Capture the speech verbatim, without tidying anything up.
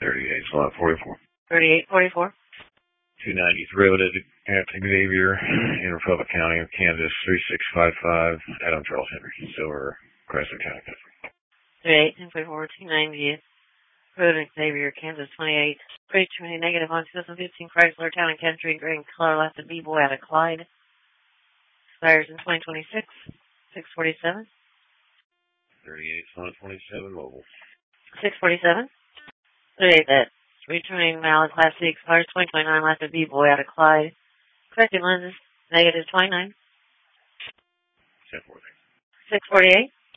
thirty-eight, slot forty-four. thirty-eight forty-four. two ninety Road at Xavier in Republic County of Kansas, three six five five, Adam Charles Henry, Silver, Crescent County, Pennsylvania. thirty-eight forty-four, two ninety Road at Xavier, Kansas, twenty-eight. Three twenty negative on two thousand fifteen Chrysler Town and Country, green color, left of B-Boy out of Clyde. Expires in twenty twenty-six, six forty-seven. thirty-eight, slot twenty-seven, mobile. six forty-seven. thirty-eight that. Returning Mallet Class C expires twenty twenty-nine, left of B-Boy out of Clyde. Corrected lenses, negative twenty-nine. seven forty-eight. six forty-eight.